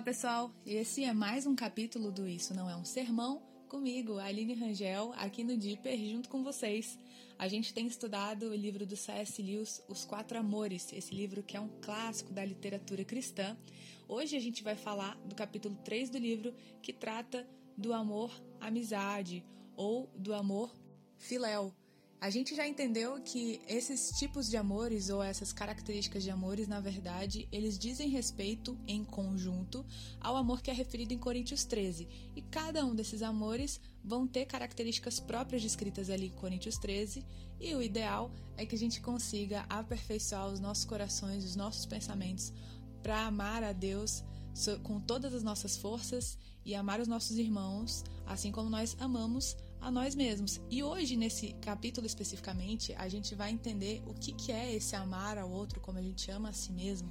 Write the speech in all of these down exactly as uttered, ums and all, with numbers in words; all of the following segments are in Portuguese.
Olá pessoal, esse é mais um capítulo do Isso Não É Um Sermão, comigo, Aline Rangel, aqui no Dipper, junto com vocês. A gente tem estudado o livro do C S Lewis, Os Quatro Amores, esse livro que é um clássico da literatura cristã. Hoje a gente vai falar do capítulo três do livro, que trata do amor amizade, ou do amor filéu. A gente já entendeu que esses tipos de amores ou essas características de amores, na verdade, eles dizem respeito em conjunto ao amor que é referido em Coríntios treze. E cada um desses amores vão ter características próprias descritas ali em Coríntios treze. E o ideal é que a gente consiga aperfeiçoar os nossos corações, os nossos pensamentos para amar a Deus com todas as nossas forças e amar os nossos irmãos, assim como nós amamos a nós mesmos. E hoje, nesse capítulo especificamente, a gente vai entender o que, que é esse amar ao outro como a gente ama a si mesmo.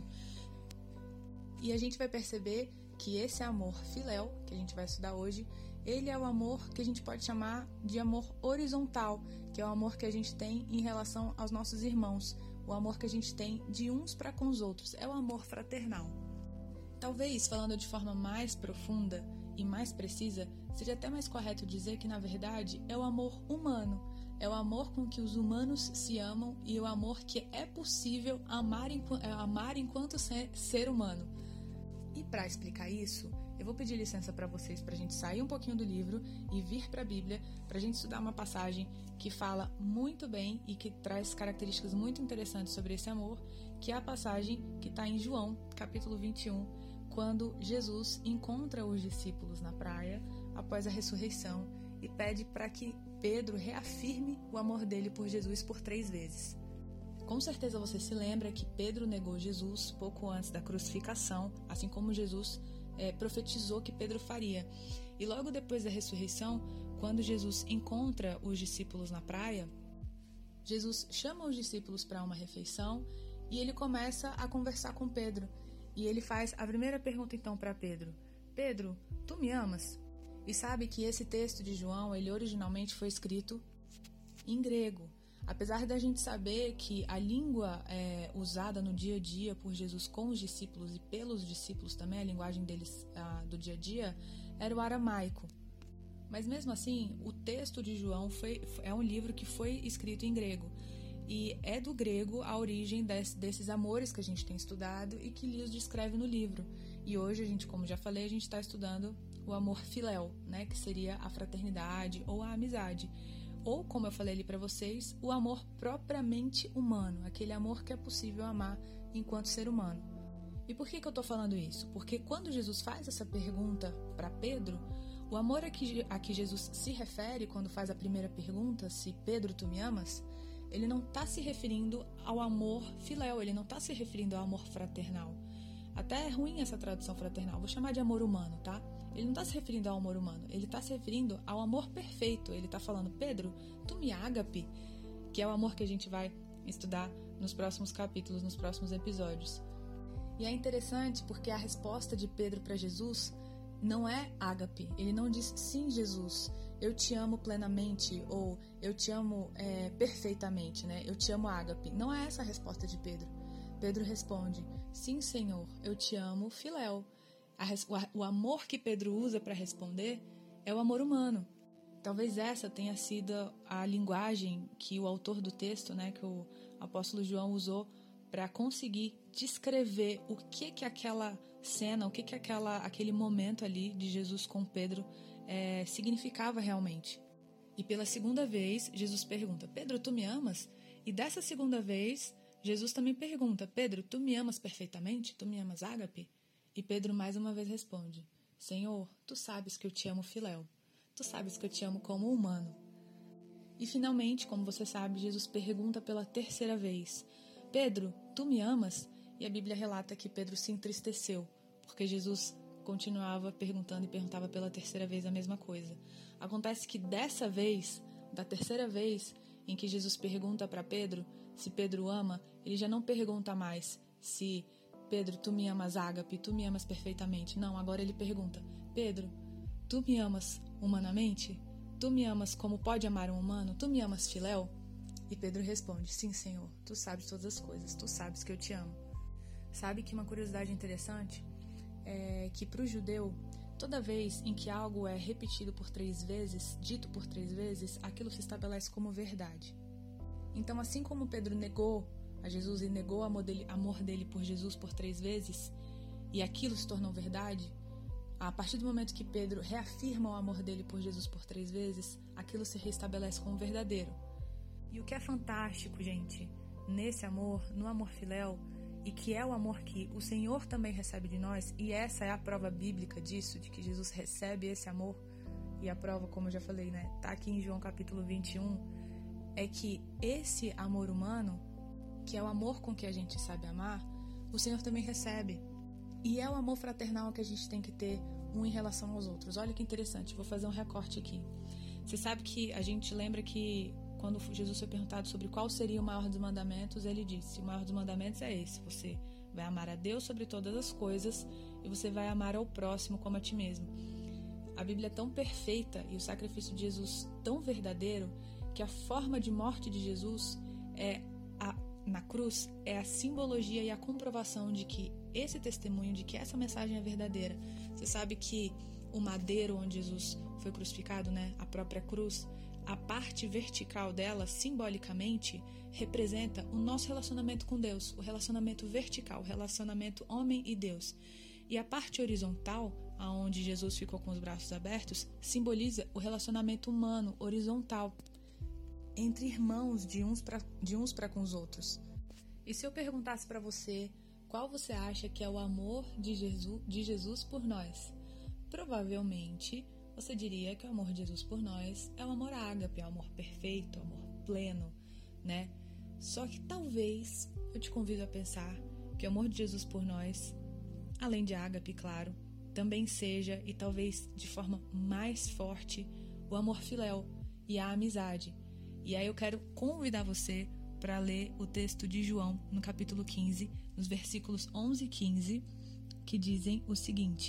E a gente vai perceber que esse amor filéu, que a gente vai estudar hoje, ele é o amor que a gente pode chamar de amor horizontal, que é o amor que a gente tem em relação aos nossos irmãos, o amor que a gente tem de uns para com os outros, é o amor fraternal. Talvez, falando de forma mais profunda e mais precisa, seja até mais correto dizer que, na verdade, é o amor humano. É o amor com que os humanos se amam e o amor que é possível amar, amar enquanto ser humano. E para explicar isso, eu vou pedir licença para vocês para a gente sair um pouquinho do livro e vir para a Bíblia, para a gente estudar uma passagem que fala muito bem e que traz características muito interessantes sobre esse amor, que é a passagem que está em João, capítulo vinte e um, quando Jesus encontra os discípulos na praia após a ressurreição e pede para que Pedro reafirme o amor dele por Jesus por três vezes. Com certeza você se lembra que Pedro negou Jesus pouco antes da crucificação, assim como Jesus é, profetizou que Pedro faria. E logo depois da ressurreição, quando Jesus encontra os discípulos na praia, Jesus chama os discípulos para uma refeição e ele começa a conversar com Pedro. E ele faz a primeira pergunta então para Pedro: Pedro, tu me amas? E sabe que esse texto de João, ele originalmente foi escrito em grego. Apesar da gente saber que a língua é, usada no dia a dia por Jesus com os discípulos e pelos discípulos também, a linguagem deles ah, do dia a dia, era o aramaico. Mas mesmo assim, o texto de João foi, é um livro que foi escrito em grego. E é do grego a origem desse, desses amores que a gente tem estudado e que Lewis descreve no livro. E hoje, a gente, como já falei, a gente está estudando o amor filéu, né, que seria a fraternidade ou a amizade. Ou, como eu falei ali para vocês, o amor propriamente humano, aquele amor que é possível amar enquanto ser humano. E por que, que eu estou falando isso? Porque quando Jesus faz essa pergunta para Pedro, o amor a que, a que Jesus se refere quando faz a primeira pergunta, se Pedro, tu me amas, ele não está se referindo ao amor filéu, ele não está se referindo ao amor fraternal. Até é ruim essa tradução fraternal, vou chamar de amor humano, tá? Ele não está se referindo ao amor humano, ele está se referindo ao amor perfeito. Ele está falando, Pedro, tu me ágape, que é o amor que a gente vai estudar nos próximos capítulos, nos próximos episódios. E é interessante porque a resposta de Pedro para Jesus não é ágape. Ele não diz, sim, Jesus, eu te amo plenamente, ou eu te amo é, perfeitamente, né? Eu te amo ágape. Não é essa a resposta de Pedro. Pedro responde, sim, Senhor, eu te amo filéu. O amor que Pedro usa para responder é o amor humano. Talvez essa tenha sido a linguagem que o autor do texto, né, que o apóstolo João usou para conseguir descrever o que que aquela cena, o que que aquela, aquele momento ali de Jesus com Pedro é, significava realmente. E pela segunda vez, Jesus pergunta, Pedro, tu me amas? E dessa segunda vez, Jesus também pergunta, Pedro, tu me amas perfeitamente? Tu me amas ágape? E Pedro mais uma vez responde, Senhor, tu sabes que eu te amo filéu. Tu sabes que eu te amo como humano. E finalmente, como você sabe, Jesus pergunta pela terceira vez, Pedro, tu me amas? E a Bíblia relata que Pedro se entristeceu, porque Jesus continuava perguntando e perguntava pela terceira vez a mesma coisa. Acontece que dessa vez, da terceira vez em que Jesus pergunta para Pedro se Pedro ama, ele já não pergunta mais se Pedro, tu me amas ágape, tu me amas perfeitamente. Não, agora ele pergunta, Pedro, tu me amas humanamente? Tu me amas como pode amar um humano? Tu me amas filéu? E Pedro responde, sim, Senhor, tu sabes todas as coisas, tu sabes que eu te amo. Sabe que uma curiosidade interessante é que para o judeu, toda vez em que algo é repetido por três vezes, dito por três vezes, aquilo se estabelece como verdade. Então, assim como Pedro negou a Jesus e negou o amor dele, amor dele por Jesus por três vezes, e aquilo se tornou verdade, a partir do momento que Pedro reafirma o amor dele por Jesus por três vezes, aquilo se restabelece como verdadeiro. E o que é fantástico, gente, nesse amor, no amor filéu, e que é o amor que o Senhor também recebe de nós, e essa é a prova bíblica disso, de que Jesus recebe esse amor, e a prova, como eu já falei, né, tá aqui em João capítulo vinte e um, é que esse amor humano, que é o amor com que a gente sabe amar, o Senhor também recebe. E é o amor fraternal que a gente tem que ter um em relação aos outros. Olha que interessante, vou fazer um recorte aqui. Você sabe que a gente lembra que quando Jesus foi perguntado sobre qual seria o maior dos mandamentos, ele disse, o maior dos mandamentos é esse, você vai amar a Deus sobre todas as coisas e você vai amar ao próximo como a ti mesmo. A Bíblia é tão perfeita e o sacrifício de Jesus tão verdadeiro que a forma de morte de Jesus é a, na cruz é a simbologia e a comprovação de que esse testemunho, de que essa mensagem é verdadeira. Você sabe que o madeiro onde Jesus foi crucificado, né, a própria cruz, a parte vertical dela, simbolicamente, representa o nosso relacionamento com Deus, o relacionamento vertical, o relacionamento homem e Deus. E a parte horizontal, aonde Jesus ficou com os braços abertos, simboliza o relacionamento humano, horizontal, entre irmãos de uns para de uns para com os outros. E se eu perguntasse para você qual você acha que é o amor de Jesus, de Jesus por nós? Provavelmente você diria que o amor de Jesus por nós é o amor ágape, é o amor perfeito, é o amor pleno, né? Só que talvez eu te convido a pensar que o amor de Jesus por nós, além de ágape, claro, também seja, e talvez de forma mais forte, o amor filéu e a amizade. E aí eu quero convidar você para ler o texto de João, no capítulo quinze, nos versículos onze e quinze, que dizem o seguinte: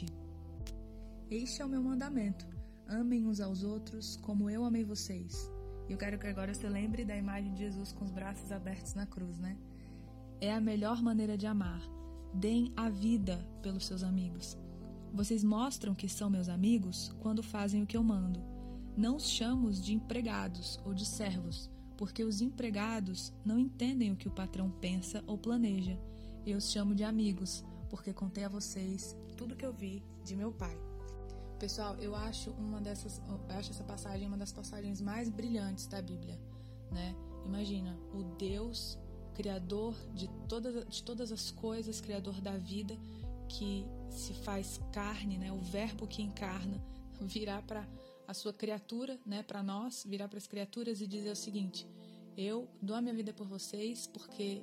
Este é o meu mandamento, amem uns aos outros como eu amei vocês. E eu quero que agora você lembre da imagem de Jesus com os braços abertos na cruz, né? É a melhor maneira de amar. Deem a vida pelos seus amigos. Vocês mostram que são meus amigos quando fazem o que eu mando. Não os chamo de empregados ou de servos, porque os empregados não entendem o que o patrão pensa ou planeja. Eu os chamo de amigos, porque contei a vocês tudo que eu vi de meu pai. Pessoal, eu acho uma dessas, eu acho essa passagem uma das passagens mais brilhantes da Bíblia, né? Imagina, o Deus criador de todas, de todas as coisas, criador da vida, que se faz carne, né? O verbo que encarna, virar para a sua criatura, né? Para nós, virar para as criaturas e dizer o seguinte: eu dou a minha vida por vocês porque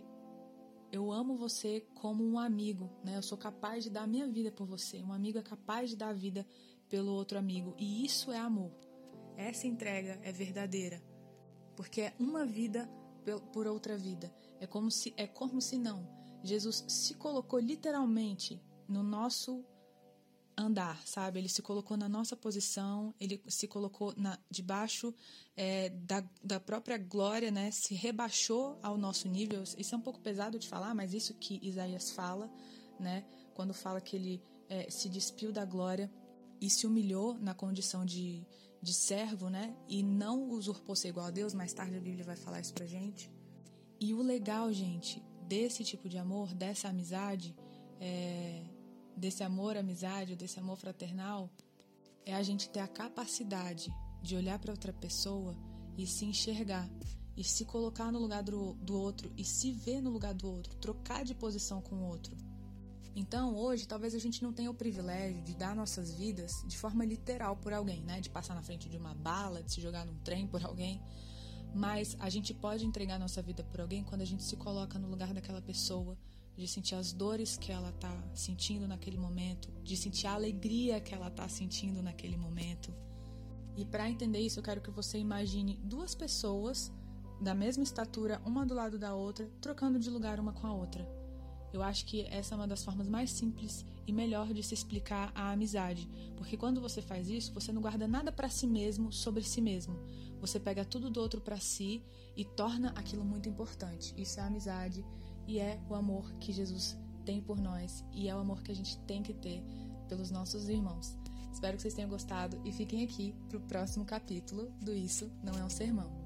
eu amo você como um amigo, né? Eu sou capaz de dar a minha vida por você. Um amigo é capaz de dar a vida pelo outro amigo. E isso é amor. Essa entrega é verdadeira. Porque é uma vida por outra vida. É como se, é como se não. Jesus se colocou literalmente no nosso andar, sabe? Ele se colocou na nossa posição, ele se colocou na, debaixo é, da, da própria glória, né? Se rebaixou ao nosso nível. Isso é um pouco pesado de falar, mas isso que Isaías fala, né? Quando fala que ele é, se despiu da glória e se humilhou na condição de, de servo, né? E não usurpou ser igual a Deus. Mais tarde a Bíblia vai falar isso pra gente. E o legal, gente, desse tipo de amor, dessa amizade, é, desse amor, amizade, desse amor fraternal, é a gente ter a capacidade de olhar para outra pessoa e se enxergar, e se colocar no lugar do, do outro, e se ver no lugar do outro, trocar de posição com o outro. Então, hoje, talvez a gente não tenha o privilégio de dar nossas vidas de forma literal por alguém, né? De passar na frente de uma bala, de se jogar num trem por alguém. Mas a gente pode entregar nossa vida por alguém quando a gente se coloca no lugar daquela pessoa, de sentir as dores que ela está sentindo naquele momento, de sentir a alegria que ela está sentindo naquele momento. E para entender isso, eu quero que você imagine duas pessoas da mesma estatura, uma do lado da outra, trocando de lugar uma com a outra. Eu acho que essa é uma das formas mais simples e melhor de se explicar a amizade, porque quando você faz isso, você não guarda nada para si mesmo sobre si mesmo. Você pega tudo do outro para si e torna aquilo muito importante. Isso é a amizade e é o amor que Jesus tem por nós e é o amor que a gente tem que ter pelos nossos irmãos. Espero que vocês tenham gostado e fiquem aqui para o próximo capítulo do Isso Não É um Sermão.